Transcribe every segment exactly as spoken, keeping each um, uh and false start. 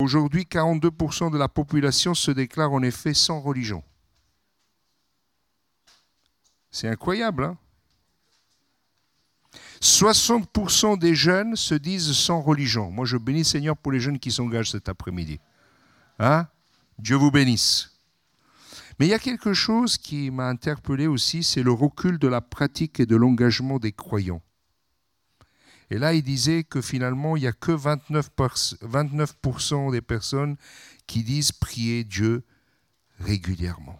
Aujourd'hui, quarante-deux pour cent de la population se déclare en effet sans religion. C'est incroyable, hein? soixante pour cent des jeunes se disent sans religion. Moi, je bénis Seigneur pour les jeunes qui s'engagent cet après-midi. Hein? Dieu vous bénisse. Mais il y a quelque chose qui m'a interpellé aussi, c'est le recul de la pratique et de l'engagement des croyants. Et là, il disait que finalement, il n'y a que vingt-neuf pour cent des personnes qui disent prier Dieu régulièrement.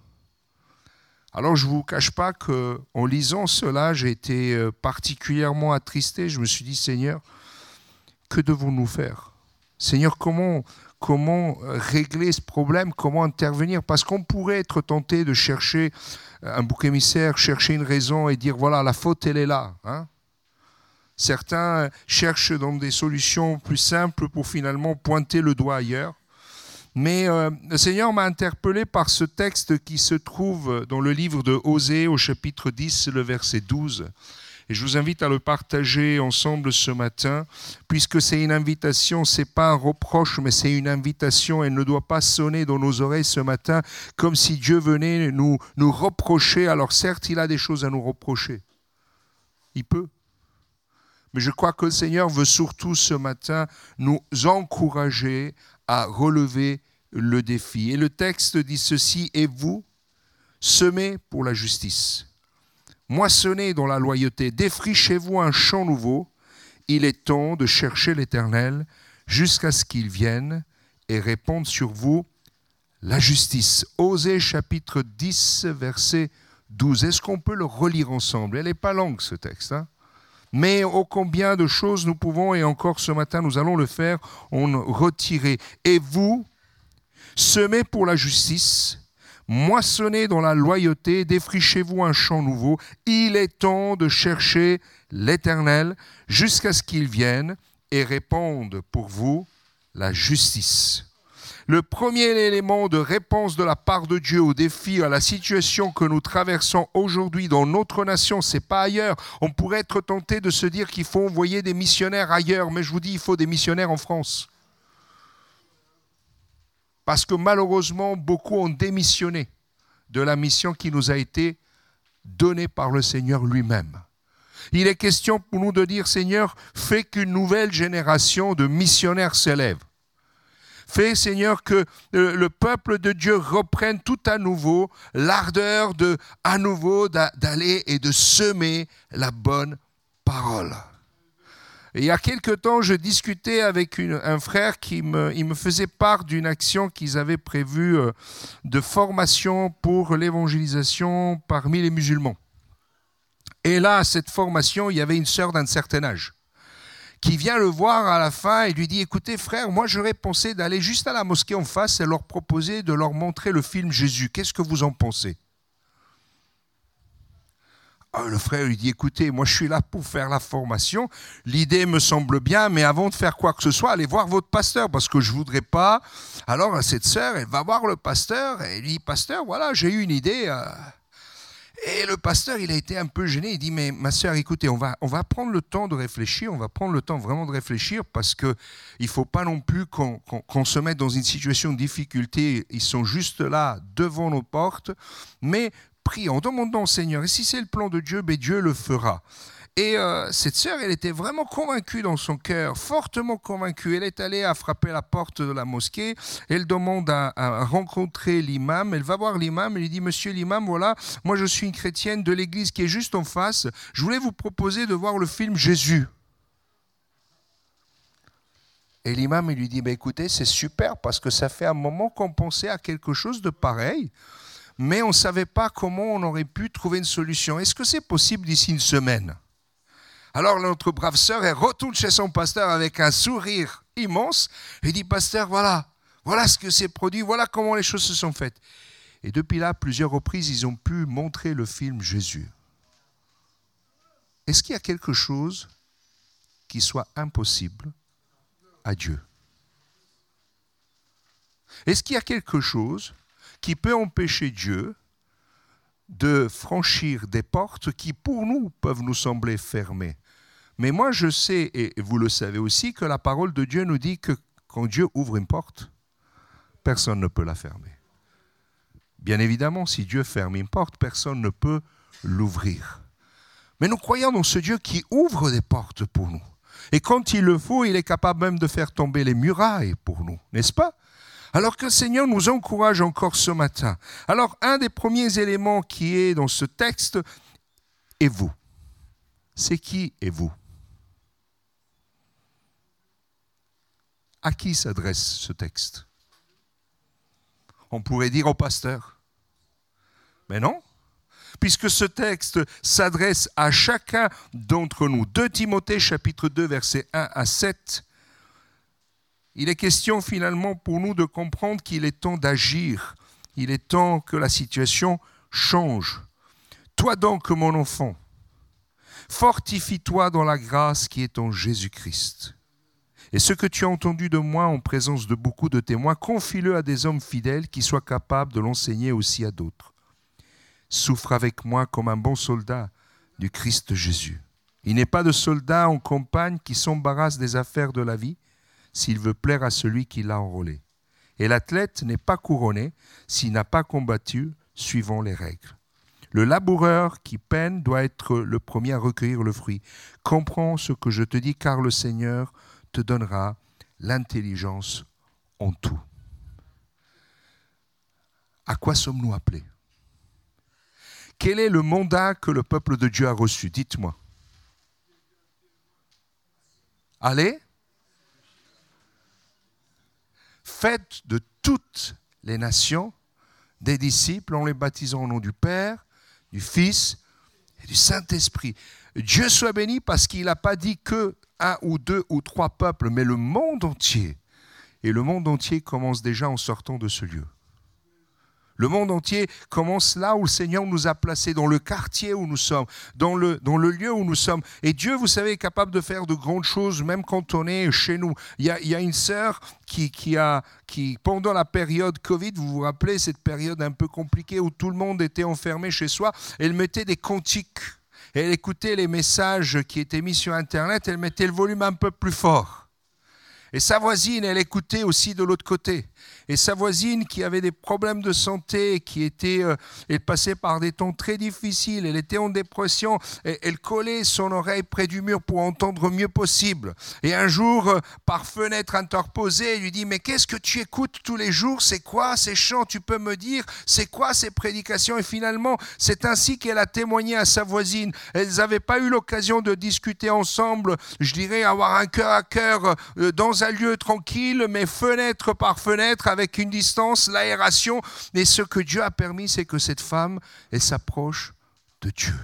Alors, je ne vous cache pas qu'en lisant cela, j'ai été particulièrement attristé. Je me suis dit, Seigneur, que devons-nous faire? Seigneur, comment, comment régler ce problème? Comment intervenir? Parce qu'on pourrait être tenté de chercher un bouc émissaire, chercher une raison et dire, voilà, la faute, elle est là, hein? Certains cherchent dans des solutions plus simples pour finalement pointer le doigt ailleurs. Mais euh, le Seigneur m'a interpellé par ce texte qui se trouve dans le livre de Osée au chapitre dix, le verset douze. Et je vous invite à le partager ensemble ce matin, puisque c'est une invitation, ce n'est pas un reproche, mais c'est une invitation. Elle ne doit pas sonner dans nos oreilles ce matin comme si Dieu venait nous, nous reprocher. Alors certes, il a des choses à nous reprocher. Il peut. Mais je crois que le Seigneur veut surtout ce matin nous encourager à relever le défi. Et le texte dit ceci, « Et vous, semez pour la justice, moissonnez dans la loyauté, défrichez-vous un champ nouveau. Il est temps de chercher l'Éternel jusqu'à ce qu'il vienne et répande sur vous la justice. » Osée chapitre dix, verset douze. Est-ce qu'on peut le relire ensemble? Elle n'est pas longue ce texte, hein? Mais ô combien de choses nous pouvons, et encore ce matin nous allons le faire, en retirer. Et vous, semez pour la justice, moissonnez dans la loyauté, défrichez-vous un champ nouveau. Il est temps de chercher l'Éternel jusqu'à ce qu'il vienne et répande pour vous la justice. Le premier élément de réponse de la part de Dieu au défi, à la situation que nous traversons aujourd'hui dans notre nation, ce n'est pas ailleurs. On pourrait être tenté de se dire qu'il faut envoyer des missionnaires ailleurs, mais je vous dis, il faut des missionnaires en France. Parce que malheureusement, beaucoup ont démissionné de la mission qui nous a été donnée par le Seigneur lui-même. Il est question pour nous de dire, Seigneur, fais qu'une nouvelle génération de missionnaires s'élève. Fais, Seigneur, que le peuple de Dieu reprenne tout à nouveau l'ardeur de, à nouveau d'aller et de semer la bonne parole. Et il y a quelque temps, je discutais avec une, un frère qui me, il me faisait part d'une action qu'ils avaient prévue de formation pour l'évangélisation parmi les musulmans. Et là, à cette formation, il y avait une sœur d'un certain âge qui vient le voir à la fin et lui dit « Écoutez frère, moi j'aurais pensé d'aller juste à la mosquée en face et leur proposer de leur montrer le film Jésus. Qu'est-ce que vous en pensez ?» Ah, le frère lui dit « Écoutez, moi je suis là pour faire la formation, l'idée me semble bien, mais avant de faire quoi que ce soit, allez voir votre pasteur parce que je ne voudrais pas. » Alors cette sœur, elle va voir le pasteur et elle lui dit « Pasteur, voilà, j'ai eu une idée. Euh... » Et le pasteur, il a été un peu gêné. Il dit, mais ma sœur, écoutez, on va, on va prendre le temps de réfléchir. On va prendre le temps vraiment de réfléchir parce qu'il ne faut pas non plus qu'on, qu'on, qu'on se mette dans une situation de difficulté. Ils sont juste là, devant nos portes. Mais prions, demandons au Seigneur. Et si c'est le plan de Dieu, ben Dieu le fera. Et euh, cette sœur, elle était vraiment convaincue dans son cœur, fortement convaincue. Elle est allée à frapper la porte de la mosquée. Elle demande à, à rencontrer l'imam. Elle va voir l'imam. Elle lui dit, monsieur l'imam, voilà, moi je suis une chrétienne de l'église qui est juste en face. Je voulais vous proposer de voir le film Jésus. Et l'imam, il lui dit, bah, écoutez, c'est super parce que ça fait un moment qu'on pensait à quelque chose de pareil, mais on ne savait pas comment on aurait pu trouver une solution. Est-ce que c'est possible d'ici une semaine ? Alors notre brave sœur, elle retourne chez son pasteur avec un sourire immense et dit, pasteur, voilà, voilà ce que s'est produit, voilà comment les choses se sont faites. Et depuis là, plusieurs reprises, ils ont pu montrer le film Jésus. Est-ce qu'il y a quelque chose qui soit impossible à Dieu? Est-ce qu'il y a quelque chose qui peut empêcher Dieu de franchir des portes qui, pour nous, peuvent nous sembler fermées? Mais moi, je sais, et vous le savez aussi, que la parole de Dieu nous dit que quand Dieu ouvre une porte, personne ne peut la fermer. Bien évidemment, si Dieu ferme une porte, personne ne peut l'ouvrir. Mais nous croyons dans ce Dieu qui ouvre des portes pour nous. Et quand il le faut, il est capable même de faire tomber les murailles pour nous, n'est-ce pas? Alors que le Seigneur nous encourage encore ce matin. Alors, un des premiers éléments qui est dans ce texte est vous. C'est qui est vous? À qui s'adresse ce texte? On pourrait dire au pasteur. Mais non, puisque ce texte s'adresse à chacun d'entre nous. deux Timothée chapitre deux, versets un à sept. Il est question finalement pour nous de comprendre qu'il est temps d'agir. Il est temps que la situation change. Toi donc, mon enfant, fortifie-toi dans la grâce qui est en Jésus-Christ. Et ce que tu as entendu de moi en présence de beaucoup de témoins, confie-le à des hommes fidèles qui soient capables de l'enseigner aussi à d'autres. Souffre avec moi comme un bon soldat du Christ Jésus. Il n'est pas de soldat en campagne qui s'embarrasse des affaires de la vie, s'il veut plaire à celui qui l'a enrôlé. Et l'athlète n'est pas couronné s'il n'a pas combattu suivant les règles. Le laboureur qui peine doit être le premier à recueillir le fruit. Comprends ce que je te dis, car le Seigneur te donnera l'intelligence en tout. À quoi sommes-nous appelés? Quel est le mandat que le peuple de Dieu a reçu? Dites-moi. Allez, faites de toutes les nations des disciples en les baptisant au nom du Père, du Fils et du Saint-Esprit. Dieu soit béni parce qu'il n'a pas dit que un ou deux ou trois peuples, mais le monde entier. Et le monde entier commence déjà en sortant de ce lieu. Le monde entier commence là où le Seigneur nous a placés, dans le quartier où nous sommes, dans le, dans le lieu où nous sommes. Et Dieu, vous savez, est capable de faire de grandes choses, même quand on est chez nous. Il y a, il y a une sœur qui, qui, a, qui, pendant la période Covid, vous vous rappelez, cette période un peu compliquée où tout le monde était enfermé chez soi, elle mettait des cantiques. Elle écoutait les messages qui étaient mis sur Internet, elle mettait le volume un peu plus fort. Et sa voisine, elle écoutait aussi de l'autre côté. Et sa voisine qui avait des problèmes de santé, qui était, euh, elle passait par des temps très difficiles, elle était en dépression, et elle collait son oreille près du mur pour entendre mieux possible. Et un jour, euh, par fenêtre interposée, elle lui dit « Mais qu'est-ce que tu écoutes tous les jours? C'est quoi ces chants? Tu peux me dire? C'est quoi ces prédications ?» Et finalement, c'est ainsi qu'elle a témoigné à sa voisine. Elles n'avaient pas eu l'occasion de discuter ensemble, je dirais avoir un cœur à cœur euh, dans un lieu tranquille, mais fenêtre par fenêtre, avec une distance, l'aération. Et ce que Dieu a permis, c'est que cette femme, elle s'approche de Dieu.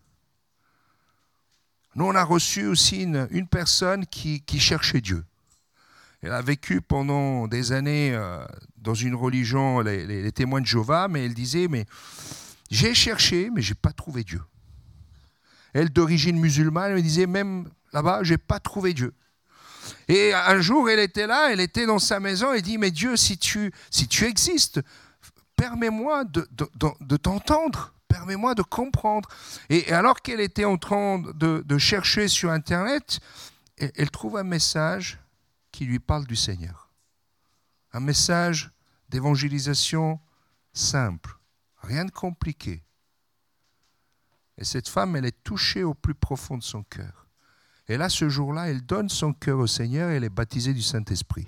Nous, on a reçu aussi une, une personne qui, qui cherchait Dieu. Elle a vécu pendant des années euh, dans une religion, les, les, les témoins de Jéhovah, mais elle disait, mais j'ai cherché, mais je n'ai pas trouvé Dieu. Elle, d'origine musulmane, elle me disait, même là-bas, je n'ai pas trouvé Dieu. Et un jour, elle était là, elle était dans sa maison, elle dit, mais Dieu, si tu, si tu existes, permets-moi de, de, de, de t'entendre, permets-moi de comprendre. Et alors qu'elle était en train de, de chercher sur Internet, elle, elle trouve un message qui lui parle du Seigneur. Un message d'évangélisation simple, rien de compliqué. Et cette femme, elle est touchée au plus profond de son cœur. Et là, ce jour-là, elle donne son cœur au Seigneur et elle est baptisée du Saint-Esprit.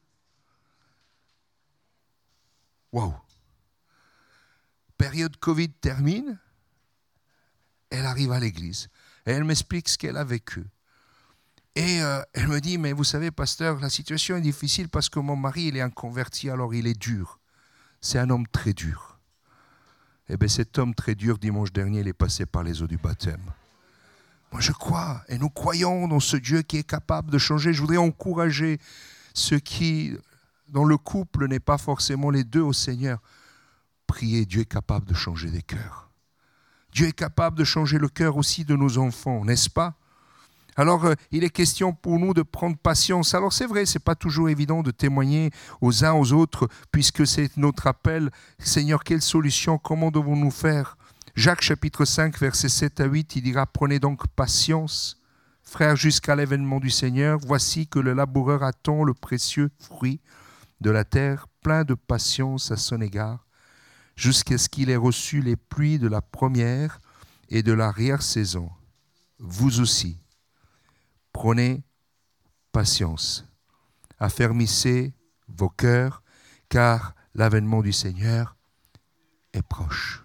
Waouh! Période Covid termine, elle arrive à l'église et elle m'explique ce qu'elle a vécu. Et euh, elle me dit, mais vous savez, pasteur, la situation est difficile parce que mon mari, il est un converti, alors il est dur. C'est un homme très dur. Eh bien, cet homme très dur, dimanche dernier, il est passé par les eaux du baptême. Moi, je crois, et nous croyons dans ce Dieu qui est capable de changer. Je voudrais encourager ceux qui, dans le couple, n'est pas forcément les deux au Seigneur. Priez, Dieu est capable de changer des cœurs. Dieu est capable de changer le cœur aussi de nos enfants, n'est-ce pas? Alors, euh, il est question pour nous de prendre patience. Alors, c'est vrai, ce n'est pas toujours évident de témoigner aux uns aux autres, puisque c'est notre appel. Seigneur, quelle solution? Comment devons-nous faire? Jacques chapitre cinq, versets sept à huit, il dira « Prenez donc patience, frères, jusqu'à l'avènement du Seigneur, voici que le laboureur attend le précieux fruit de la terre, plein de patience à son égard, jusqu'à ce qu'il ait reçu les pluies de la première et de l'arrière-saison. Vous aussi, prenez patience, affermissez vos cœurs, car l'avènement du Seigneur est proche.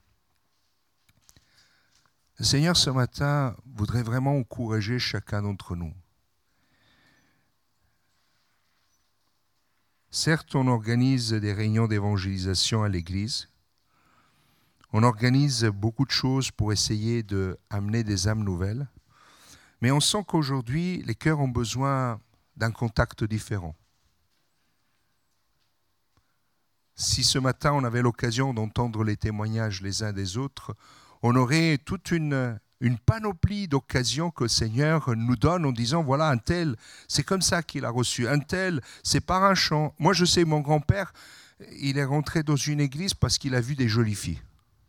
Le Seigneur, ce matin, voudrait vraiment encourager chacun d'entre nous. Certes, on organise des réunions d'évangélisation à l'église. On organise beaucoup de choses pour essayer d'amener des âmes nouvelles. Mais on sent qu'aujourd'hui, les cœurs ont besoin d'un contact différent. Si ce matin, on avait l'occasion d'entendre les témoignages les uns des autres, on aurait toute une, une panoplie d'occasions que le Seigneur nous donne en disant, voilà, un tel, c'est comme ça qu'il a reçu. Un tel, c'est par un chant. Moi, je sais, mon grand-père, il est rentré dans une église parce qu'il a vu des jolies filles.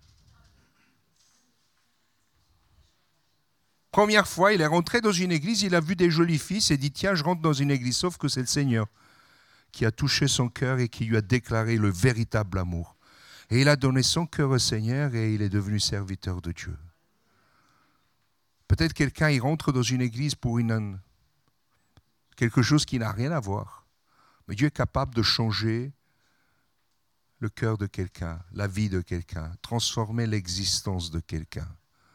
Première fois, il est rentré dans une église, il a vu des jolies filles, il s'est dit, tiens, je rentre dans une église, sauf que c'est le Seigneur qui a touché son cœur et qui lui a déclaré le véritable amour. Et il a donné son cœur au Seigneur et il est devenu serviteur de Dieu. Peut-être quelqu'un, il rentre dans une église pour une, quelque chose qui n'a rien à voir. Mais Dieu est capable de changer le cœur de quelqu'un, la vie de quelqu'un, transformer l'existence de quelqu'un.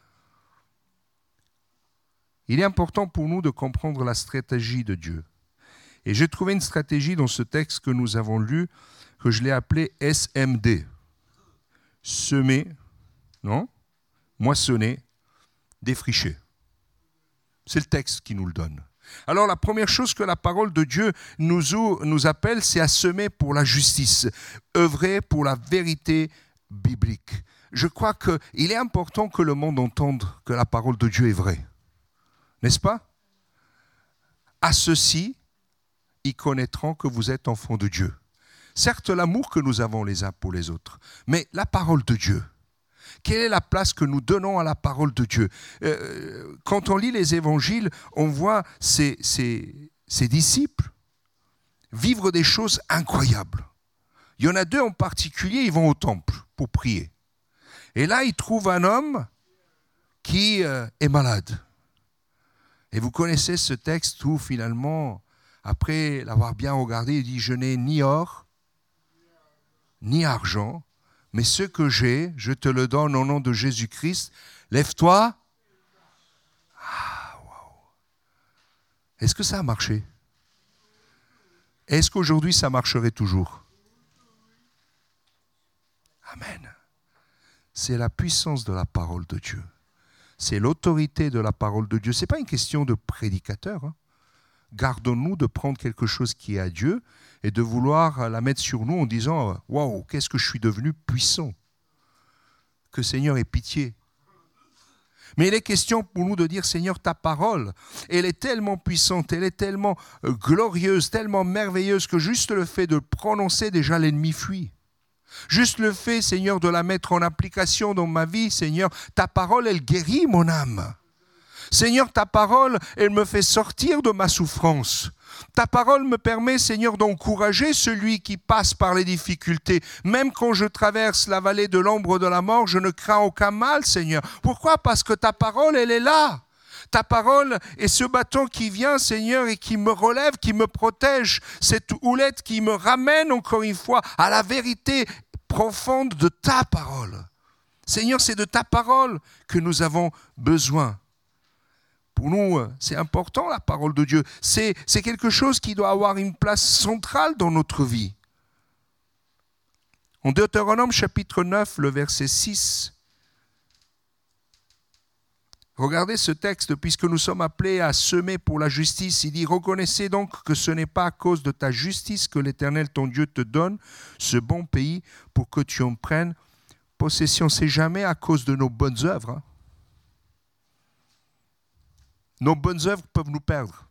Il est important pour nous de comprendre la stratégie de Dieu. Et j'ai trouvé une stratégie dans ce texte que nous avons lu, que je l'ai appelé S M D. Semer, non, moissonner, défricher. C'est le texte qui nous le donne. Alors la première chose que la parole de Dieu nous, nous appelle, c'est à semer pour la justice, œuvrer pour la vérité biblique. Je crois qu'il est important que le monde entende que la parole de Dieu est vraie. N'est-ce pas? À ceux-ci, ils connaîtront que vous êtes enfants de Dieu. Certes, l'amour que nous avons les uns pour les autres, mais la parole de Dieu. Quelle est la place que nous donnons à la parole de Dieu? euh, Quand on lit les évangiles, on voit ces, ces, ces disciples vivre des choses incroyables. Il y en a deux en particulier, ils vont au temple pour prier. Et là, ils trouvent un homme qui euh, est malade. Et vous connaissez ce texte où finalement, après l'avoir bien regardé, il dit « Je n'ai ni or, ni argent, mais ce que j'ai, je te le donne au nom de Jésus-Christ. Lève-toi. » Ah, wow. Est-ce que ça a marché? Est-ce qu'aujourd'hui, ça marcherait toujours? Amen. C'est la puissance de la parole de Dieu. C'est l'autorité de la parole de Dieu. Ce n'est pas une question de prédicateur. Hein. Gardons-nous de prendre quelque chose qui est à Dieu et de vouloir la mettre sur nous en disant « Waouh, qu'est-ce que je suis devenu puissant !» Que Seigneur ait pitié. Mais il est question pour nous de dire « Seigneur, ta parole, elle est tellement puissante, elle est tellement glorieuse, tellement merveilleuse que juste le fait de prononcer, déjà l'ennemi fuit. » Juste le fait, Seigneur, de la mettre en application dans ma vie, Seigneur, ta parole, elle guérit mon âme. Seigneur, ta parole, elle me fait sortir de ma souffrance. Ta parole me permet, Seigneur, d'encourager celui qui passe par les difficultés. Même quand je traverse la vallée de l'ombre de la mort, je ne crains aucun mal, Seigneur. Pourquoi? Parce que ta parole, elle est là. Ta parole est ce bâton qui vient, Seigneur, et qui me relève, qui me protège. Cette houlette qui me ramène, encore une fois, à la vérité profonde de ta parole. Seigneur, c'est de ta parole que nous avons besoin. Pour nous, c'est important, la parole de Dieu. C'est, c'est quelque chose qui doit avoir une place centrale dans notre vie. En Deutéronome chapitre neuf, le verset six, regardez ce texte, puisque nous sommes appelés à semer pour la justice. Il dit, reconnaissez donc que ce n'est pas à cause de ta justice que l'Éternel ton Dieu te donne ce bon pays pour que tu en prennes possession. C'est jamais à cause de nos bonnes œuvres. Hein. Nos bonnes œuvres peuvent nous perdre.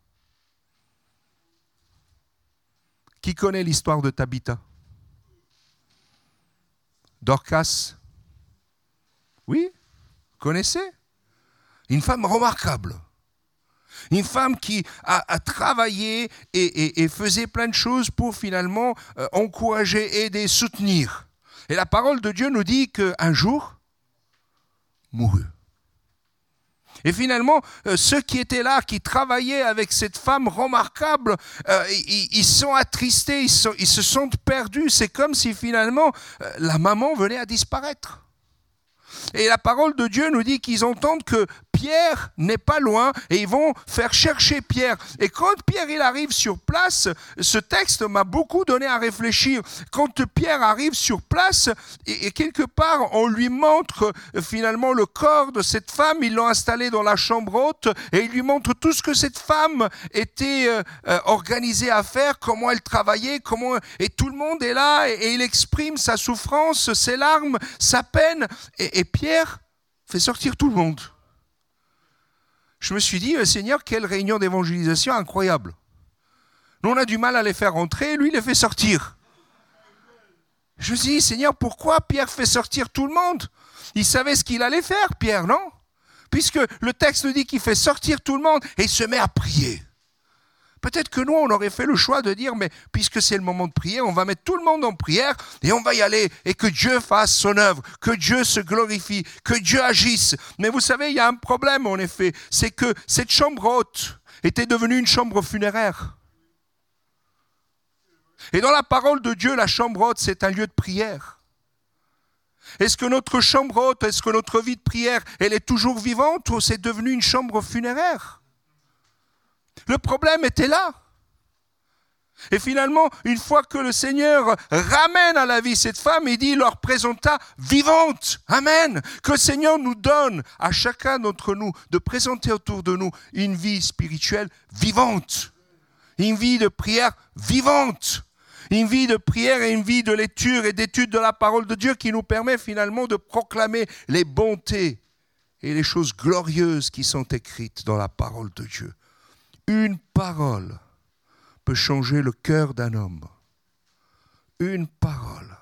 Qui connaît l'histoire de Tabitha? Dorcas? Oui, connaissez? Une femme remarquable. Une femme qui a, a travaillé et, et, et faisait plein de choses pour finalement euh, encourager, aider, soutenir. Et la parole de Dieu nous dit qu'un jour, mourut. Et finalement, euh, ceux qui étaient là, qui travaillaient avec cette femme remarquable, euh, ils, ils sont attristés, ils, sont, ils se sentent perdus. C'est comme si finalement euh, la maman venait à disparaître. Et la parole de Dieu nous dit qu'ils entendent que Pierre n'est pas loin et ils vont faire chercher Pierre. Et quand Pierre il arrive sur place, ce texte m'a beaucoup donné à réfléchir. Quand Pierre arrive sur place et, et quelque part on lui montre euh, finalement le corps de cette femme, ils l'ont installé dans la chambre haute et il lui montre tout ce que cette femme était euh, euh, organisée à faire, comment elle travaillait, comment et tout le monde est là et, et il exprime sa souffrance, ses larmes, sa peine et, et Pierre fait sortir tout le monde. Je me suis dit, Seigneur, quelle réunion d'évangélisation incroyable. Nous, on a du mal à les faire rentrer, lui, il les fait sortir. Je me suis dit, Seigneur, pourquoi Pierre fait sortir tout le monde? Il savait ce qu'il allait faire, Pierre, non? Puisque le texte dit qu'il fait sortir tout le monde et il se met à prier. Peut-être que nous, on aurait fait le choix de dire, mais puisque c'est le moment de prier, on va mettre tout le monde en prière et on va y aller et que Dieu fasse son œuvre, que Dieu se glorifie, que Dieu agisse. Mais vous savez, il y a un problème en effet, c'est que cette chambre haute était devenue une chambre funéraire. Et dans la parole de Dieu, la chambre haute, c'est un lieu de prière. Est-ce que notre chambre haute, est-ce que notre vie de prière, elle est toujours vivante ou c'est devenu une chambre funéraire ? Le problème était là. Et finalement, une fois que le Seigneur ramène à la vie cette femme, il dit, il leur présenta vivante. Amen. Que le Seigneur nous donne à chacun d'entre nous de présenter autour de nous une vie spirituelle vivante. Une vie de prière vivante. Une vie de prière et une vie de lecture et d'étude de la parole de Dieu qui nous permet finalement de proclamer les bontés et les choses glorieuses qui sont écrites dans la parole de Dieu. Une parole peut changer le cœur d'un homme. Une parole.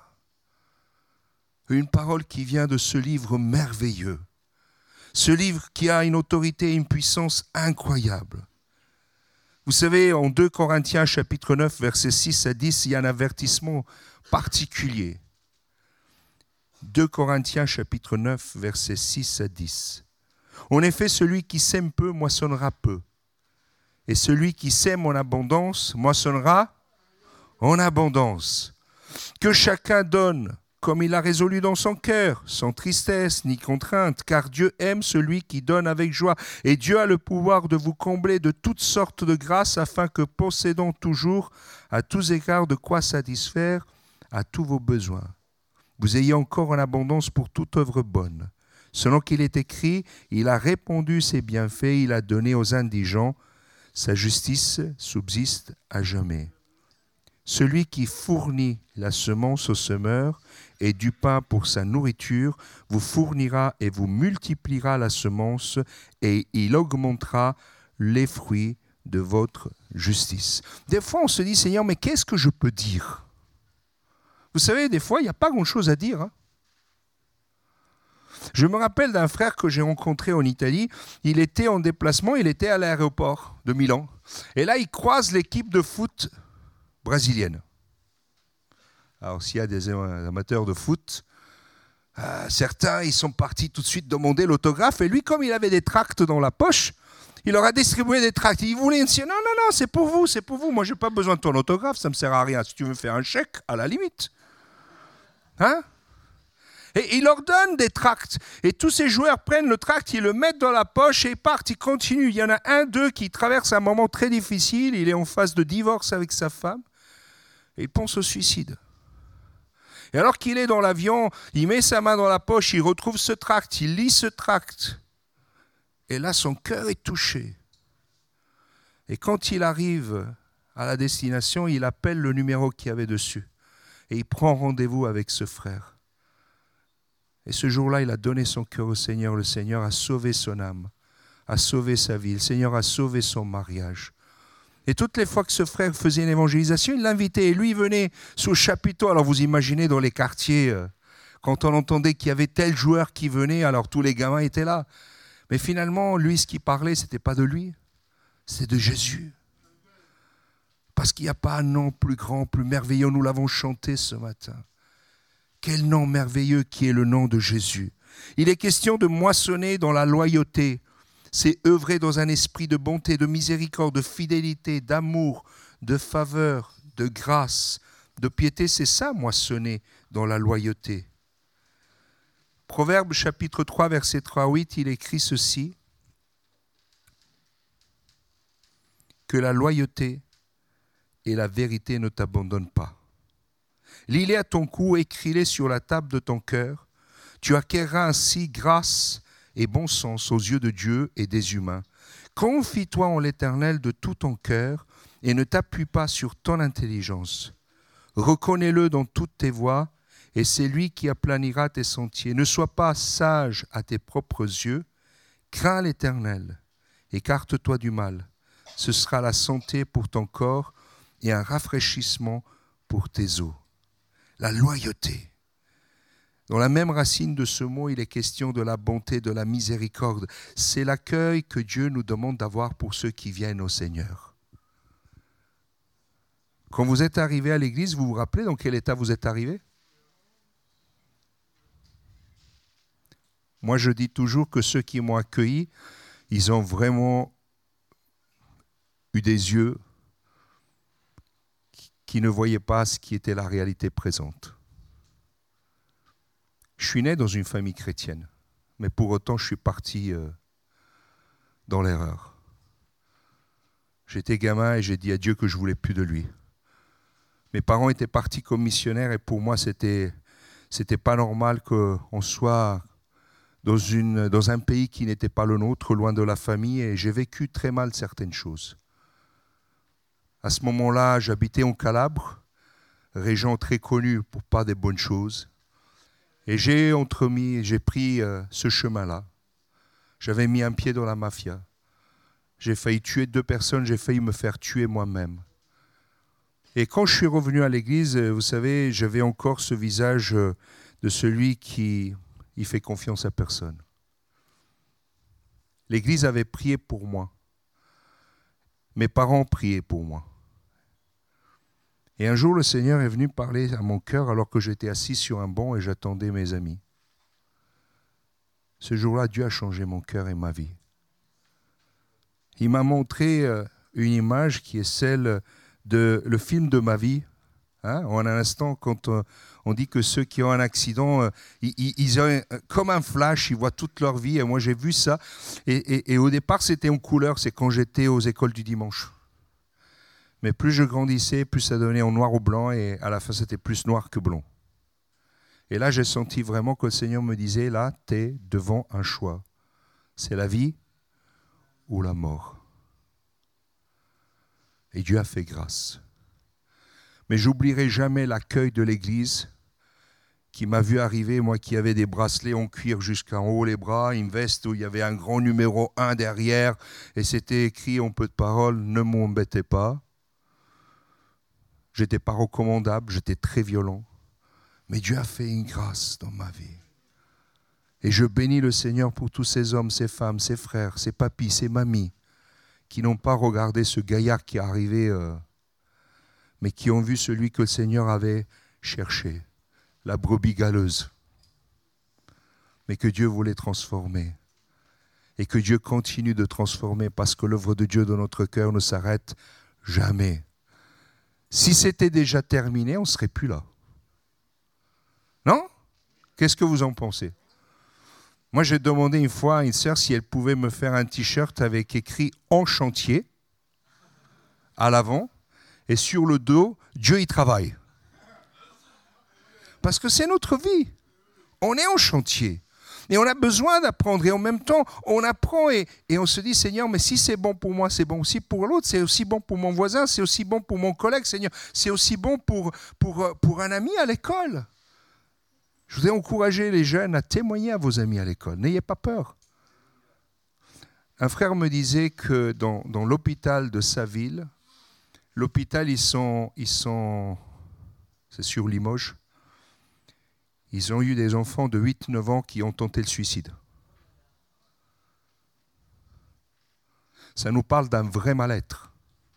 Une parole qui vient de ce livre merveilleux. Ce livre qui a une autorité et une puissance incroyables. Vous savez, en deux Corinthiens chapitre neuf, versets six à dix, il y a un avertissement particulier. deux Corinthiens chapitre neuf, versets six à dix. En effet, celui qui sème peu moissonnera peu. Et celui qui sème en abondance moissonnera en abondance. Que chacun donne comme il a résolu dans son cœur, sans tristesse ni contrainte, car Dieu aime celui qui donne avec joie. Et Dieu a le pouvoir de vous combler de toutes sortes de grâces, afin que, possédant toujours à tous égards de quoi satisfaire à tous vos besoins, vous ayez encore en abondance pour toute œuvre bonne. Selon qu'il est écrit, il a répandu ses bienfaits, il a donné aux indigents, sa justice subsiste à jamais. Celui qui fournit la semence au semeur et du pain pour sa nourriture vous fournira et vous multipliera la semence et il augmentera les fruits de votre justice. Des fois, on se dit, Seigneur, mais qu'est-ce que je peux dire? Vous savez, des fois, il n'y a pas grand-chose à dire. Hein. Je me rappelle d'un frère que j'ai rencontré en Italie. Il était en déplacement, il était à l'aéroport de Milan. Et là, il croise l'équipe de foot brésilienne. Alors, s'il y a des amateurs de foot, euh, certains, ils sont partis tout de suite demander l'autographe. Et lui, comme il avait des tracts dans la poche, il leur a distribué des tracts. Il voulait dire, non, non, non, c'est pour vous, c'est pour vous. Moi, je n'ai pas besoin de ton autographe, ça ne me sert à rien. Si tu veux faire un chèque, à la limite. Hein? Et il leur donne des tracts. Et tous ces joueurs prennent le tract, ils le mettent dans la poche et ils partent, ils continuent. Il y en a un d'eux qui traverse un moment très difficile. Il est en phase de divorce avec sa femme. Et il pense au suicide. Et alors qu'il est dans l'avion, il met sa main dans la poche, il retrouve ce tract, il lit ce tract. Et là, son cœur est touché. Et quand il arrive à la destination, il appelle le numéro qu'il y avait dessus. Et il prend rendez-vous avec ce frère. Et ce jour-là, il a donné son cœur au Seigneur. Le Seigneur a sauvé son âme, a sauvé sa vie. Le Seigneur a sauvé son mariage. Et toutes les fois que ce frère faisait une évangélisation, il l'invitait. Et lui, il venait sous le chapiteau. Alors vous imaginez dans les quartiers, quand on entendait qu'il y avait tel joueur qui venait, alors tous les gamins étaient là. Mais finalement, lui, ce qu'il parlait, ce n'était pas de lui. c'est de Jésus. Parce qu'il n'y a pas un nom plus grand, plus merveilleux. Nous l'avons chanté ce matin. Quel nom merveilleux qui est le nom de Jésus. Il est question de moissonner dans la loyauté. C'est œuvrer dans un esprit de bonté, de miséricorde, de fidélité, d'amour, de faveur, de grâce, de piété. C'est ça, moissonner dans la loyauté. Proverbe chapitre trois, verset trois à huit, il écrit ceci. Que la loyauté et la vérité ne t'abandonnent pas. Lis-les à ton cou, écris-les sur la table de ton cœur. Tu acquerras ainsi grâce et bon sens aux yeux de Dieu et des humains. Confie-toi en l'Éternel de tout ton cœur et ne t'appuie pas sur ton intelligence. Reconnais-le dans toutes tes voies et c'est lui qui aplanira tes sentiers. Ne sois pas sage à tes propres yeux. Crains l'Éternel, écarte-toi du mal. Ce sera la santé pour ton corps et un rafraîchissement pour tes os. La loyauté. Dans la même racine de ce mot, il est question de la bonté, de la miséricorde. C'est l'accueil que Dieu nous demande d'avoir pour ceux qui viennent au Seigneur. Quand vous êtes arrivé à l'église, vous vous rappelez dans quel état vous êtes arrivé? Moi, je dis toujours que ceux qui m'ont accueilli, ils ont vraiment eu des yeux qui ne voyaient pas ce qui était la réalité présente. Je suis né dans une famille chrétienne, mais pour autant, je suis parti euh, dans l'erreur. J'étais gamin et j'ai dit à Dieu que je ne voulais plus de lui. Mes parents étaient partis comme missionnaires et pour moi, c'était, c'était pas normal qu'on soit dans, une, dans un pays qui n'était pas le nôtre, loin de la famille, et j'ai vécu très mal certaines choses. À ce moment-là, j'habitais en Calabre, région très connue pour pas des bonnes choses. Et j'ai entremis, j'ai pris euh, ce chemin-là. J'avais mis un pied dans la mafia. J'ai failli tuer deux personnes, j'ai failli me faire tuer moi-même. Et quand je suis revenu à l'église, vous savez, j'avais encore ce visage de celui qui il fait confiance à personne. L'église avait prié pour moi. Mes parents priaient pour moi. Et un jour, le Seigneur est venu parler à mon cœur alors que j'étais assis sur un banc et j'attendais mes amis. Ce jour-là, Dieu a changé mon cœur et ma vie. Il m'a montré une image qui est celle de le film de ma vie. Hein, en un instant, quand on dit que ceux qui ont un accident, ils, ils ont comme un flash, ils voient toute leur vie. Et moi, j'ai vu ça. Et, et, et au départ, c'était en couleur. C'est quand j'étais aux écoles du dimanche. Mais plus je grandissais, plus ça donnait en noir ou blanc. Et à la fin, c'était plus noir que blanc. Et là, j'ai senti vraiment que le Seigneur me disait, là, tu es devant un choix. C'est la vie ou la mort. Et Dieu a fait grâce. Mais j'oublierai jamais l'accueil de l'église qui m'a vu arriver, moi qui avais des bracelets en cuir jusqu'en haut les bras, une veste où il y avait un grand numéro un derrière et c'était écrit en peu de paroles, ne m'embêtez pas. J'étais pas recommandable, j'étais très violent. Mais Dieu a fait une grâce dans ma vie. Et je bénis le Seigneur pour tous ces hommes, ces femmes, ces frères, ces papis, ces mamies qui n'ont pas regardé ce gaillard qui est arrivé, euh, mais qui ont vu celui que le Seigneur avait cherché, la brebis galeuse, mais que Dieu voulait transformer. Et que Dieu continue de transformer parce que l'œuvre de Dieu dans notre cœur ne s'arrête jamais. Si c'était déjà terminé, on ne serait plus là. Non? Qu'est-ce que vous en pensez? Moi, j'ai demandé une fois à une sœur si elle pouvait me faire un t-shirt avec écrit « En chantier » à l'avant et sur le dos « Dieu y travaille ». Parce que c'est notre vie. On est en chantier. Et on a besoin d'apprendre. Et en même temps, on apprend et, et on se dit, Seigneur, mais si c'est bon pour moi, c'est bon aussi pour l'autre. C'est aussi bon pour mon voisin. C'est aussi bon pour mon collègue, Seigneur. C'est aussi bon pour, pour, pour un ami à l'école. Je voudrais encourager les jeunes à témoigner à vos amis à l'école. N'ayez pas peur. Un frère me disait que dans, dans l'hôpital de sa ville, l'hôpital, ils sont, ils sont, c'est sur Limoges, ils ont eu des enfants de huit neuf ans qui ont tenté le suicide. Ça nous parle d'un vrai mal-être,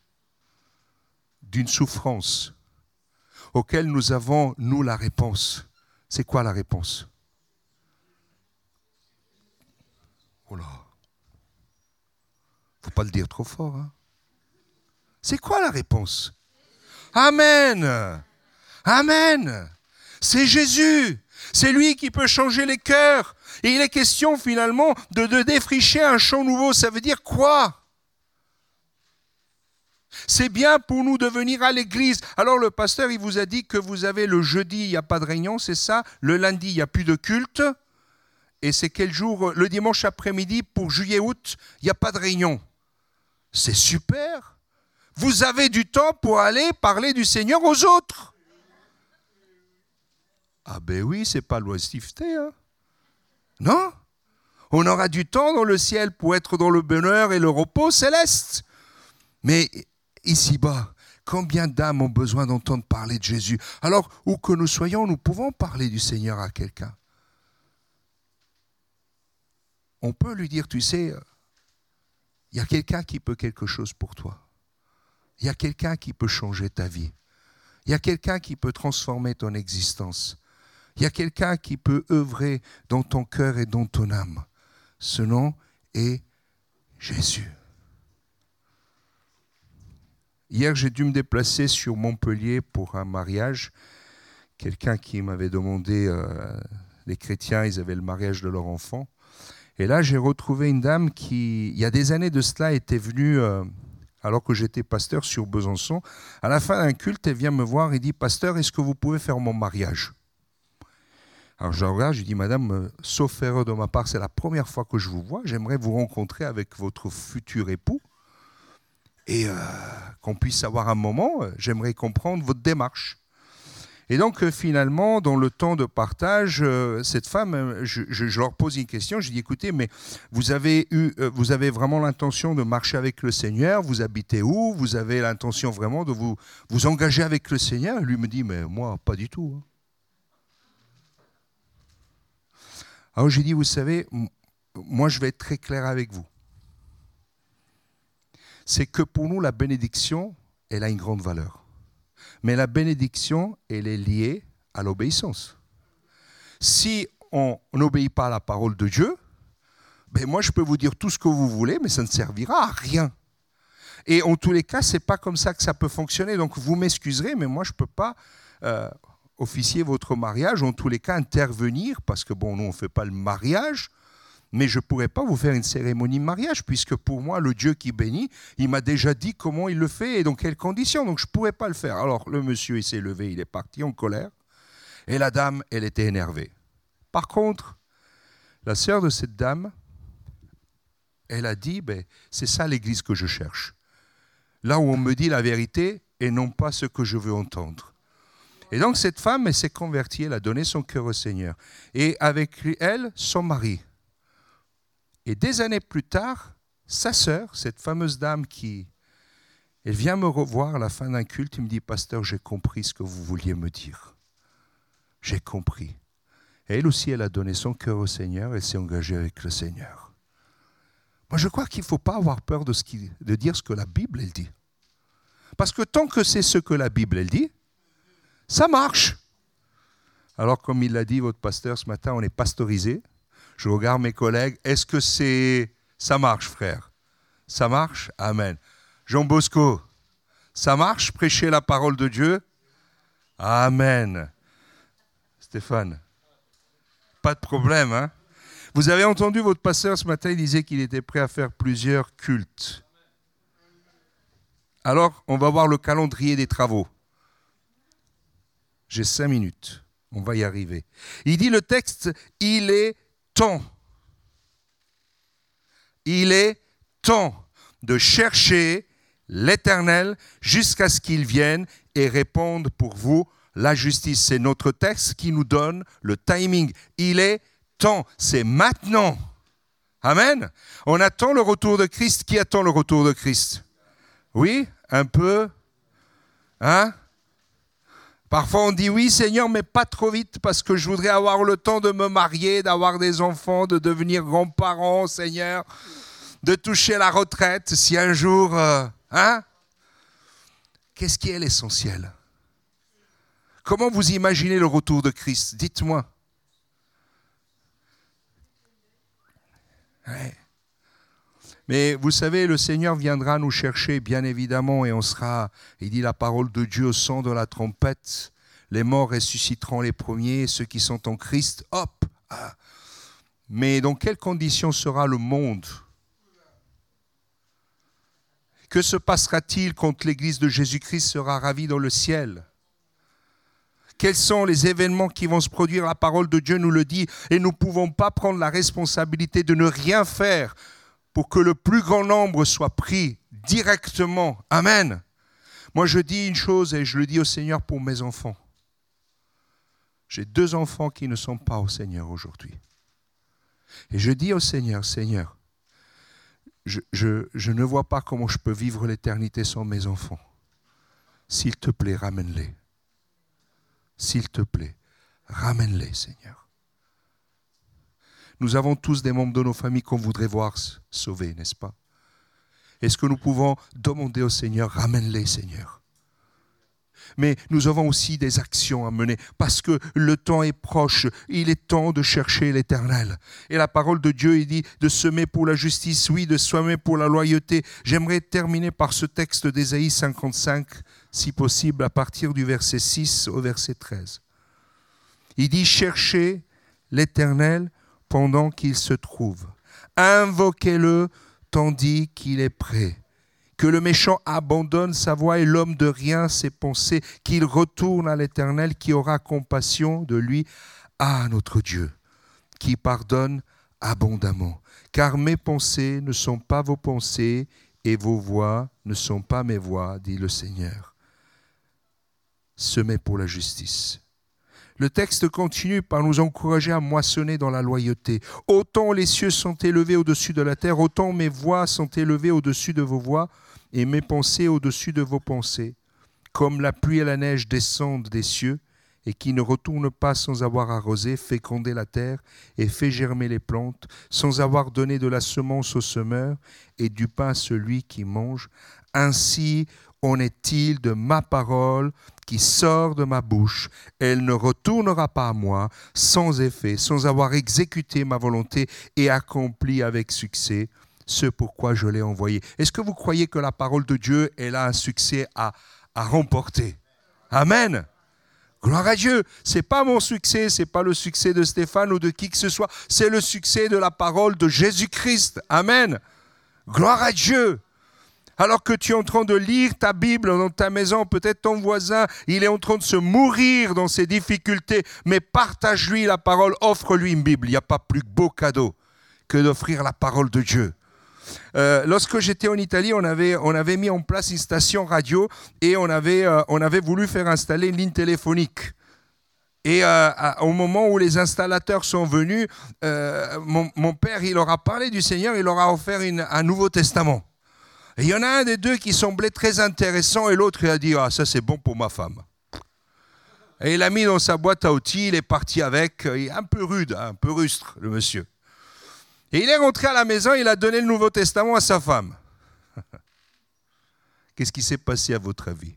d'une souffrance, auquel nous avons, nous, la réponse. C'est quoi la réponse? Oh là, faut pas le dire trop fort. Hein? C'est quoi la réponse? Amen. Amen. C'est Jésus. C'est lui qui peut changer les cœurs. Et il est question finalement de, de défricher un champ nouveau. Ça veut dire quoi? C'est bien pour nous de venir à l'église. Alors le pasteur, il vous a dit que vous avez le jeudi, il n'y a pas de réunion, c'est ça? Le lundi, il n'y a plus de culte. Et c'est quel jour? Le dimanche après-midi, pour juillet-août, il n'y a pas de réunion. C'est super. Vous avez du temps pour aller parler du Seigneur aux autres. Ah ben oui, c'est pas l'oisiveté, hein? Non? On aura du temps dans le ciel pour être dans le bonheur et le repos céleste. Mais ici-bas, combien d'âmes ont besoin d'entendre parler de Jésus? Alors, où que nous soyons, nous pouvons parler du Seigneur à quelqu'un. On peut lui dire, tu sais, il y a quelqu'un qui peut quelque chose pour toi. Il y a quelqu'un qui peut changer ta vie. Il y a quelqu'un qui peut transformer ton existence. Il y a quelqu'un qui peut œuvrer dans ton cœur et dans ton âme. Ce nom est Jésus. Hier, j'ai dû me déplacer sur Montpellier pour un mariage. Quelqu'un qui m'avait demandé, euh, les chrétiens, ils avaient le mariage de leur enfant. Et là, j'ai retrouvé une dame qui, il y a des années de cela, était venue, euh, alors que j'étais pasteur sur Besançon. À la fin d'un culte, elle vient me voir et dit, « Pasteur, est-ce que vous pouvez faire mon mariage ?» Alors je la regarde, je lui dis, « Madame, euh, sauf erreur de ma part, c'est la première fois que je vous vois. J'aimerais vous rencontrer avec votre futur époux et euh, qu'on puisse avoir un moment. J'aimerais comprendre votre démarche. » Et donc, euh, finalement, dans le temps de partage, euh, cette femme, euh, je, je, je leur pose une question. Je dis, écoutez, mais vous avez, eu, euh, vous avez vraiment l'intention de marcher avec le Seigneur? Vous habitez où? Vous avez l'intention vraiment de vous, vous engager avec le Seigneur? Et lui me dit, mais moi, pas du tout. Hein. Alors, j'ai dit, vous savez, m- moi, je vais être très clair avec vous. C'est que pour nous, la bénédiction, elle a une grande valeur. Mais la bénédiction, elle est liée à l'obéissance. Si on n'obéit pas à la parole de Dieu, ben moi je peux vous dire tout ce que vous voulez, mais ça ne servira à rien. Et en tous les cas, ce n'est pas comme ça que ça peut fonctionner. Donc vous m'excuserez, mais moi je ne peux pas euh, officier votre mariage, en tous les cas intervenir, parce que bon, nous on ne fait pas le mariage, mais je ne pourrais pas vous faire une cérémonie de mariage, puisque pour moi, le Dieu qui bénit, il m'a déjà dit comment il le fait et dans quelles conditions, donc je ne pourrais pas le faire. Alors le monsieur, il s'est levé, il est parti en colère, et la dame, elle était énervée. Par contre, la sœur de cette dame, elle a dit, ben, c'est ça l'église que je cherche. Là où on me dit la vérité et non pas ce que je veux entendre. Et donc cette femme, elle s'est convertie, elle a donné son cœur au Seigneur. Et avec elle, son mari. Et des années plus tard, sa sœur, cette fameuse dame qui, elle vient me revoir à la fin d'un culte, il me dit, « Pasteur, j'ai compris ce que vous vouliez me dire. J'ai compris. » Et elle aussi, elle a donné son cœur au Seigneur, elle s'est engagée avec le Seigneur. Moi, je crois qu'il ne faut pas avoir peur de, ce qui, de dire ce que la Bible, elle dit. Parce que tant que c'est ce que la Bible, elle dit, ça marche. Alors, comme il l'a dit, votre pasteur, ce matin, on est pastorisé. Je regarde mes collègues. Est-ce que c'est... ça marche, frère? Ça marche? Amen. Jean Bosco, ça marche, prêcher la parole de Dieu? Amen. Stéphane, pas de problème, hein? Vous avez entendu votre pasteur ce matin, il disait qu'il était prêt à faire plusieurs cultes. Alors, on va voir le calendrier des travaux. J'ai cinq minutes. On va y arriver. Il dit le texte, il est temps. Il est temps de chercher l'Éternel jusqu'à ce qu'il vienne et réponde pour vous la justice. C'est notre texte qui nous donne le timing. Il est temps. C'est maintenant. Amen. On attend le retour de Christ. Qui attend le retour de Christ? Oui, un peu. Hein? Parfois on dit oui Seigneur, mais pas trop vite parce que je voudrais avoir le temps de me marier, d'avoir des enfants, de devenir grand-parent, Seigneur. de toucher la retraite si un jour... Euh, hein? Qu'est-ce qui est l'essentiel? Comment vous imaginez le retour de Christ? Dites-moi. Ouais. Mais vous savez, le Seigneur viendra nous chercher, bien évidemment, et on sera, il dit la parole de Dieu au son de la trompette, les morts ressusciteront les premiers, ceux qui sont en Christ, hop. Ah. Mais dans quelles conditions sera le monde? Que se passera-t-il quand l'Église de Jésus-Christ sera ravie dans le ciel? Quels sont les événements qui vont se produire? La parole de Dieu nous le dit, et nous ne pouvons pas prendre la responsabilité de ne rien faire pour que le plus grand nombre soit pris directement. Amen. Moi, je dis une chose, et je le dis au Seigneur pour mes enfants. J'ai deux enfants qui ne sont pas au Seigneur aujourd'hui. Et je dis au Seigneur, Seigneur, je, je, je ne vois pas comment je peux vivre l'éternité sans mes enfants. S'il te plaît, ramène-les. S'il te plaît, ramène-les, Seigneur. Nous avons tous des membres de nos familles qu'on voudrait voir sauvés, n'est-ce pas? Est-ce que nous pouvons demander au Seigneur, ramène-les, Seigneur? Mais nous avons aussi des actions à mener parce que le temps est proche. Il est temps de chercher l'Éternel. Et la parole de Dieu, il dit de semer pour la justice, oui, de semer pour la loyauté. J'aimerais terminer par ce texte d'Ésaïe cinquante-cinq, si possible, à partir du verset six au verset treize. Il dit, cherchez l'Éternel pendant qu'il se trouve. Invoquez-le tandis qu'il est près. Que le méchant abandonne sa voie et l'homme de rien ses pensées, qu'il retourne à l'Éternel qui aura compassion de lui, à notre Dieu, qui pardonne abondamment. Car mes pensées ne sont pas vos pensées et vos voies ne sont pas mes voies, dit le Seigneur. Semez pour la justice. Le texte continue par nous encourager à moissonner dans la loyauté. Autant les cieux sont élevés au-dessus de la terre, autant mes voies sont élevées au-dessus de vos voies et mes pensées au-dessus de vos pensées. Comme la pluie et la neige descendent des cieux et qui ne retournent pas sans avoir arrosé, fécondé la terre et fait germer les plantes, sans avoir donné de la semence au semeur et du pain à celui qui mange, ainsi en est-il de ma parole qui sort de ma bouche. Elle ne retournera pas à moi sans effet, sans avoir exécuté ma volonté et accompli avec succès ce pourquoi je l'ai envoyé. Est-ce que vous croyez que la parole de Dieu, elle a un succès à, à remporter? Amen. Gloire à Dieu. Ce n'est pas mon succès, ce n'est pas le succès de Stéphane ou de qui que ce soit, c'est le succès de la parole de Jésus-Christ. Amen. Gloire à Dieu. Alors que tu es en train de lire ta Bible dans ta maison, peut-être ton voisin, il est en train de se mourir dans ses difficultés, mais partage-lui la parole, offre-lui une Bible. Il n'y a pas plus beau cadeau que d'offrir la parole de Dieu. Euh, lorsque j'étais en Italie, on avait, on avait mis en place une station radio et on avait, euh, on avait voulu faire installer une ligne téléphonique. Et euh, à, au moment où les installateurs sont venus, euh, mon, mon père, il leur a parlé du Seigneur, il leur a offert une, un Nouveau Testament. Et il y en a un des deux qui semblait très intéressant et l'autre il a dit « Ah, ça c'est bon pour ma femme ». Et il l'a mis dans sa boîte à outils, il est parti avec, il est un peu rude, un peu rustre le monsieur. Et il est rentré à la maison, il a donné le Nouveau Testament à sa femme. Qu'est-ce qui s'est passé à votre avis?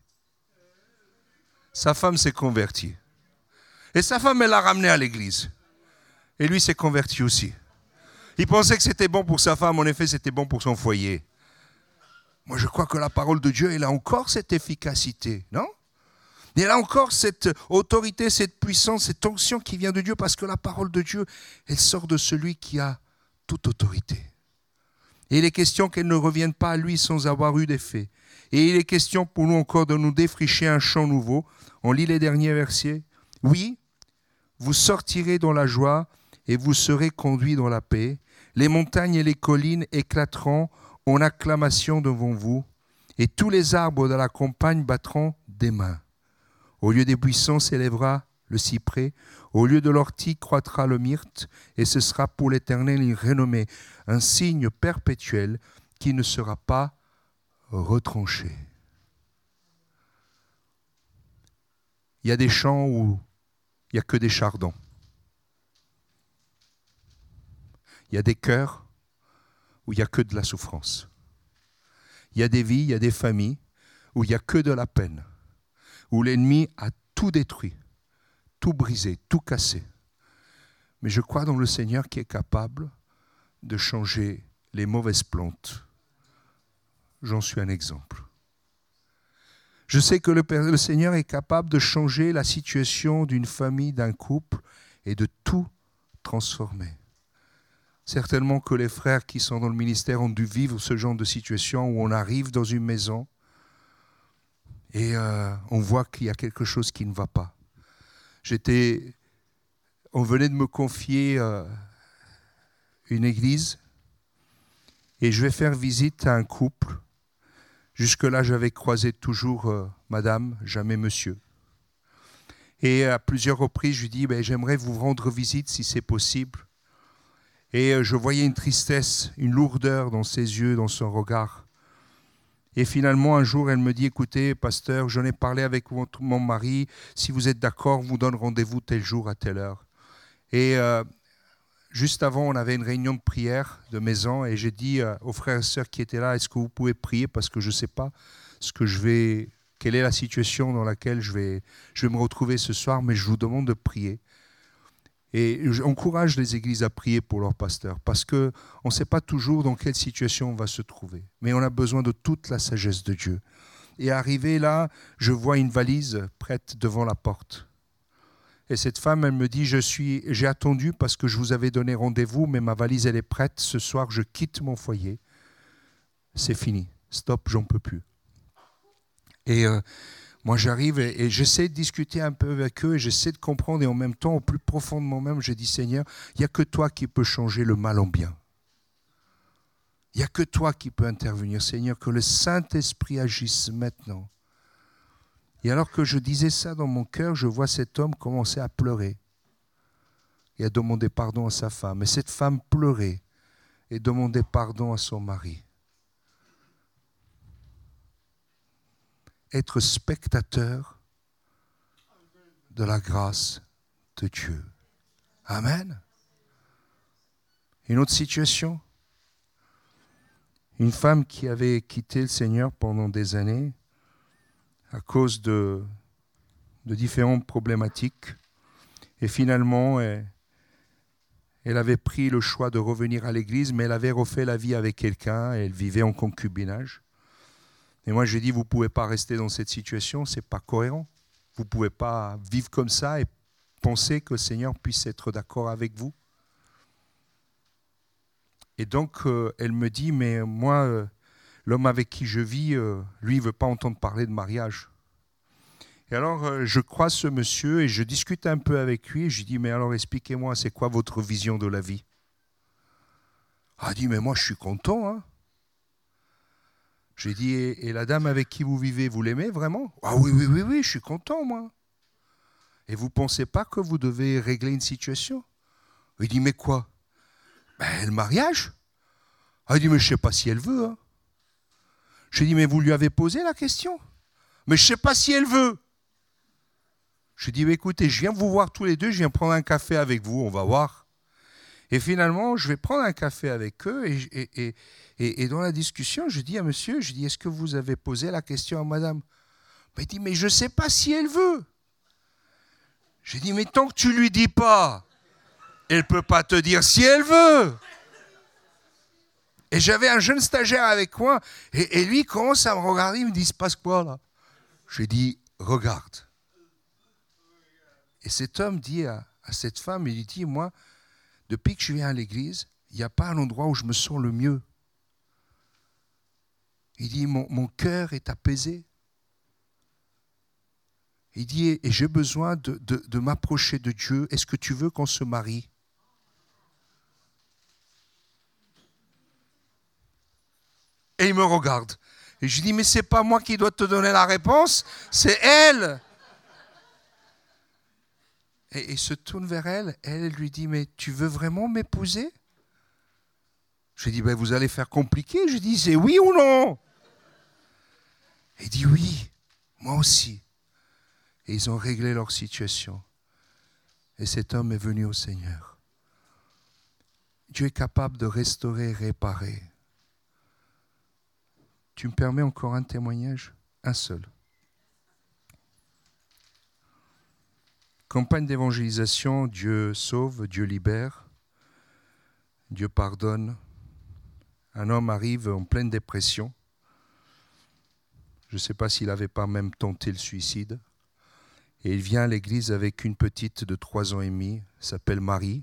Sa femme s'est convertie. Et sa femme, elle l'a ramené à l'église. Et lui s'est converti aussi. Il pensait que c'était bon pour sa femme, en effet c'était bon pour son foyer. Moi, je crois que la parole de Dieu, elle a encore cette efficacité, non? Elle a encore cette autorité, cette puissance, cette onction qui vient de Dieu, parce que la parole de Dieu, elle sort de celui qui a toute autorité. Et il est question qu'elle ne revienne pas à lui sans avoir eu d'effet. Et il est question pour nous encore de nous défricher un champ nouveau. On lit les derniers versets. Oui, vous sortirez dans la joie et vous serez conduits dans la paix. Les montagnes et les collines éclateront en acclamation devant vous, et tous les arbres de la campagne battront des mains. Au lieu des buissons s'élèvera le cyprès, au lieu de l'ortie croîtra le myrte, et ce sera pour l'Éternel une renommée, un signe perpétuel qui ne sera pas retranché. Il y a des champs où il n'y a que des chardons. Il y a des cœurs où il n'y a que de la souffrance. Il y a des vies, il y a des familles où il n'y a que de la peine, où l'ennemi a tout détruit, tout brisé, tout cassé. Mais je crois dans le Seigneur qui est capable de changer les mauvaises plantes. J'en suis un exemple. Je sais que le, Père, le Seigneur est capable de changer la situation d'une famille, d'un couple et de tout transformer. Certainement que les frères qui sont dans le ministère ont dû vivre ce genre de situation où on arrive dans une maison et euh, on voit qu'il y a quelque chose qui ne va pas. J'étais, on venait de me confier euh, une église et je vais faire visite à un couple. Jusque-là, j'avais croisé toujours euh, madame, jamais monsieur. Et à plusieurs reprises, je lui dis, ben, j'aimerais vous rendre visite si c'est possible. Et euh, je voyais une tristesse, une lourdeur dans ses yeux, dans son regard. Et finalement, un jour, elle me dit, écoutez, pasteur, j'en ai parlé avec votre, mon mari, si vous êtes d'accord, on vous donne rendez-vous tel jour à telle heure. Et euh, juste avant, on avait une réunion de prière de maison et j'ai dit euh, aux frères et sœurs qui étaient là, est-ce que vous pouvez prier parce que je ne sais pas ce que je vais, quelle est la situation dans laquelle je vais, je vais me retrouver ce soir, mais je vous demande de prier. Et j'encourage les églises à prier pour leurs pasteurs parce qu'on ne sait pas toujours dans quelle situation on va se trouver. Mais on a besoin de toute la sagesse de Dieu. Et arrivé là, je vois une valise prête devant la porte. Et cette femme, elle me dit, je suis, j'ai attendu parce que je vous avais donné rendez-vous, mais ma valise, elle est prête. Ce soir, je quitte mon foyer. C'est fini. Stop, j'en peux plus. Et euh, moi, j'arrive et, et j'essaie de discuter un peu avec eux et j'essaie de comprendre. Et en même temps, au plus profond de moi-même, je dis, Seigneur, il n'y a que toi qui peux changer le mal en bien. Il n'y a que toi qui peux intervenir, Seigneur, que le Saint-Esprit agisse maintenant. Et alors que je disais ça dans mon cœur, je vois cet homme commencer à pleurer et à demander pardon à sa femme. Et cette femme pleurait et demandait pardon à son mari. Être spectateur de la grâce de Dieu. Amen. Une autre situation. Une femme qui avait quitté le Seigneur pendant des années à cause de, de différentes problématiques. Et finalement, elle, elle avait pris le choix de revenir à l'église, mais elle avait refait la vie avec quelqu'un, et elle vivait en concubinage. Et moi, j'ai dit, vous ne pouvez pas rester dans cette situation, ce n'est pas cohérent. Vous ne pouvez pas vivre comme ça et penser que le Seigneur puisse être d'accord avec vous. Et donc, euh, elle me dit, mais moi, euh, l'homme avec qui je vis, euh, lui, il ne veut pas entendre parler de mariage. Et alors, euh, je croise ce monsieur et je discute un peu avec lui. Et je lui dis, mais alors, expliquez-moi, c'est quoi votre vision de la vie? Ah, il dit, mais moi, je suis content, hein. J'ai dit, et, et la dame avec qui vous vivez, vous l'aimez vraiment? Ah oui, oui, oui, oui, je suis content, moi. Et vous ne pensez pas que vous devez régler une situation? Il dit, mais quoi? Ben, le mariage. Ah, il dit, mais je ne sais pas si elle veut. Hein. Je lui dis, mais vous lui avez posé la question? Mais je ne sais pas si elle veut. Je lui dis, mais écoutez, je viens vous voir tous les deux, je viens prendre un café avec vous, on va voir. Et finalement, je vais prendre un café avec eux et, et, et, et dans la discussion, je dis à monsieur, je dis, est-ce que vous avez posé la question à madame? Ben, il dit, mais je ne sais pas si elle veut. J'ai dit, mais tant que tu ne lui dis pas, elle ne peut pas te dire si elle veut. Et j'avais un jeune stagiaire avec moi, et, et lui commence à me regarder, il me dit, il se passe quoi là? J'ai dit, regarde. Et cet homme dit à, à cette femme, il lui dit, moi, depuis que je viens à l'église, il n'y a pas un endroit où je me sens le mieux. Il dit, mon, mon cœur est apaisé. Il dit, et j'ai besoin de, de, de m'approcher de Dieu. Est-ce que tu veux qu'on se marie? Et il me regarde. Et je lui dis, mais ce n'est pas moi qui dois te donner la réponse, c'est elle. Et il se tourne vers elle, elle lui dit, mais tu veux vraiment m'épouser? Je lui dis, ben vous allez faire compliqué. Je lui dis, c'est oui ou non? Et il dit, oui, moi aussi. Et ils ont réglé leur situation. Et cet homme est venu au Seigneur. Dieu est capable de restaurer, réparer. Tu me permets encore un témoignage? Un seul. Campagne d'évangélisation, Dieu sauve, Dieu libère, Dieu pardonne. Un homme arrive en pleine dépression. Je ne sais pas s'il n'avait pas même tenté le suicide. Et il vient à l'église avec une petite de trois ans et demi, s'appelle Marie.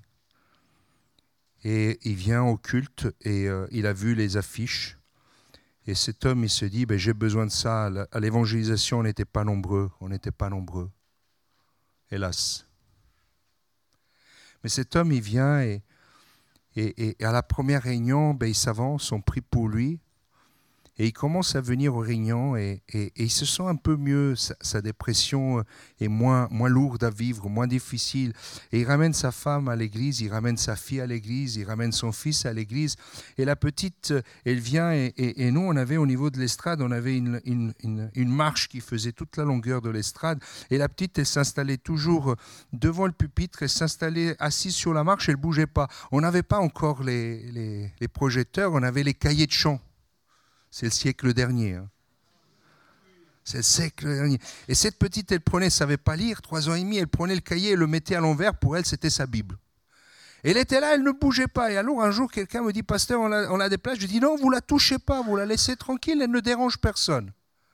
Et il vient au culte et euh, il a vu les affiches. Et cet homme, il se dit, ben, j'ai besoin de ça. À l'évangélisation, on n'était pas nombreux. On n'était pas nombreux. Hélas. Mais cet homme, il vient et, et, et à la première réunion, ben, il s'avance, on prie pour lui. Et il commence à venir aux réunions et, et, et il se sent un peu mieux, sa, sa dépression est moins, moins lourde à vivre, moins difficile. Et il ramène sa femme à l'église, il ramène sa fille à l'église, il ramène son fils à l'église. Et la petite, elle vient et, et, et nous, on avait au niveau de l'estrade, on avait une, une, une, une marche qui faisait toute la longueur de l'estrade. Et la petite, elle s'installait toujours devant le pupitre, elle s'installait assise sur la marche, elle ne bougeait pas. On n'avait pas encore les, les, les projecteurs, on avait les cahiers de chant. C'est le siècle dernier. Hein. C'est le siècle dernier. Et cette petite, elle prenait, elle ne savait pas lire, trois ans et demi, elle prenait le cahier et le mettait à l'envers. Pour elle, c'était sa Bible. Elle était là, elle ne bougeait pas. Et alors, un jour, quelqu'un me dit, pasteur, on la, on la déplace. Je dis, non, vous ne la touchez pas, vous la laissez tranquille, elle ne dérange personne.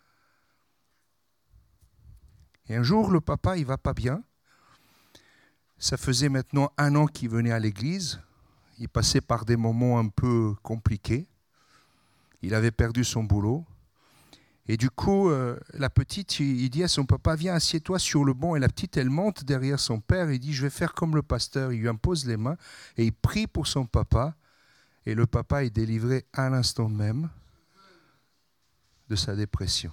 Et un jour, le papa, il ne va pas bien. Ça faisait maintenant un an qu'il venait à l'église. Il passait par des moments un peu compliqués. Il avait perdu son boulot. Et du coup, euh, la petite, il, il dit à son papa, viens, assieds-toi sur le banc. Et la petite, elle monte derrière son père. Il dit, je vais faire comme le pasteur. Il lui impose les mains et il prie pour son papa. Et le papa est délivré à l'instant même de sa dépression.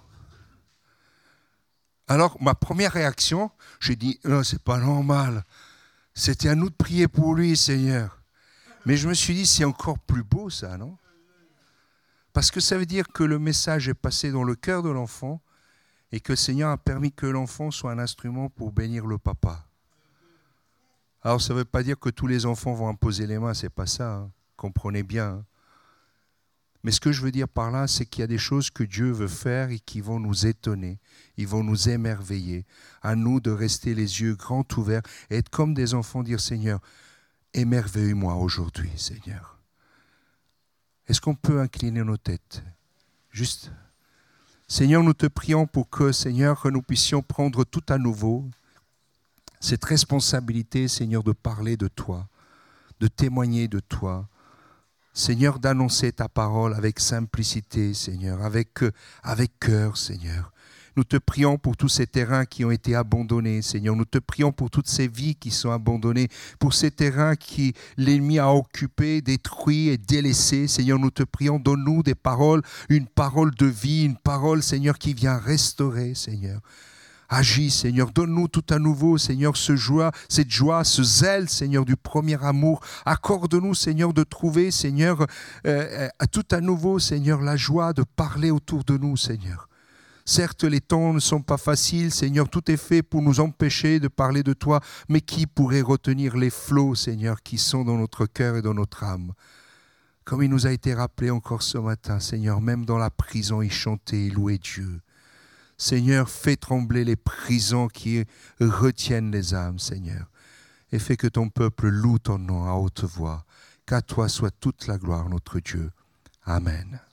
Alors, ma première réaction, j'ai dit, non, c'est pas normal. C'était à nous de prier pour lui, Seigneur. Mais je me suis dit, c'est encore plus beau ça, non ? Parce que ça veut dire que le message est passé dans le cœur de l'enfant et que le Seigneur a permis que l'enfant soit un instrument pour bénir le papa. Alors ça ne veut pas dire que tous les enfants vont imposer les mains, c'est pas ça, hein. Comprenez bien. Hein. Mais ce que je veux dire par là, c'est qu'il y a des choses que Dieu veut faire et qui vont nous étonner, ils vont nous émerveiller. À nous de rester les yeux grands ouverts et être comme des enfants, dire Seigneur, émerveille-moi aujourd'hui, Seigneur. Est-ce qu'on peut incliner nos têtes? Juste. Seigneur, nous te prions pour que, Seigneur, que nous puissions prendre tout à nouveau cette responsabilité, Seigneur, de parler de toi, de témoigner de toi. Seigneur, d'annoncer ta parole avec simplicité, Seigneur, avec, avec cœur, Seigneur. Nous te prions pour tous ces terrains qui ont été abandonnés, Seigneur. Nous te prions pour toutes ces vies qui sont abandonnées, pour ces terrains qui l'ennemi a occupés, détruits et délaissés. Seigneur, nous te prions, donne-nous des paroles, une parole de vie, une parole, Seigneur, qui vient restaurer, Seigneur. Agis, Seigneur, donne-nous tout à nouveau, Seigneur, ce joie, cette joie, ce zèle, Seigneur, du premier amour. Accorde-nous, Seigneur, de trouver, Seigneur, euh, tout à nouveau, Seigneur, la joie de parler autour de nous, Seigneur. Certes, les temps ne sont pas faciles, Seigneur, tout est fait pour nous empêcher de parler de toi, mais qui pourrait retenir les flots, Seigneur, qui sont dans notre cœur et dans notre âme? Comme il nous a été rappelé encore ce matin, Seigneur, même dans la prison, il chantait et louait Dieu. Seigneur, fais trembler les prisons qui retiennent les âmes, Seigneur, et fais que ton peuple loue ton nom à haute voix. Qu'à toi soit toute la gloire, notre Dieu. Amen.